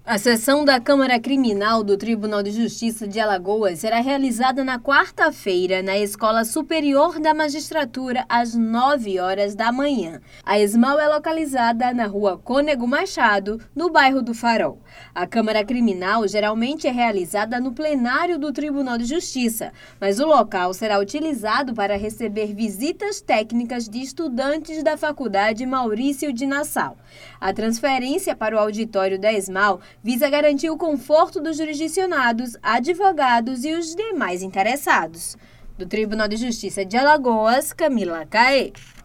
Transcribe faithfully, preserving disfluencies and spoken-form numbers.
A sessão da Câmara Criminal do Tribunal de Justiça de Alagoas será realizada na quarta-feira na Escola Superior da Magistratura, às nove horas da manhã. A ESMAL é localizada na Rua Cônego Machado, no bairro do Farol. A Câmara Criminal geralmente é realizada no plenário do Tribunal de Justiça, mas o local será utilizado para receber visitas técnicas de estudantes da Faculdade Maurício de Nassau. A transferência para o auditório da ESMAL visa garantir o conforto dos jurisdicionados, advogados e os demais interessados. Do Tribunal de Justiça de Alagoas, Camila Caê.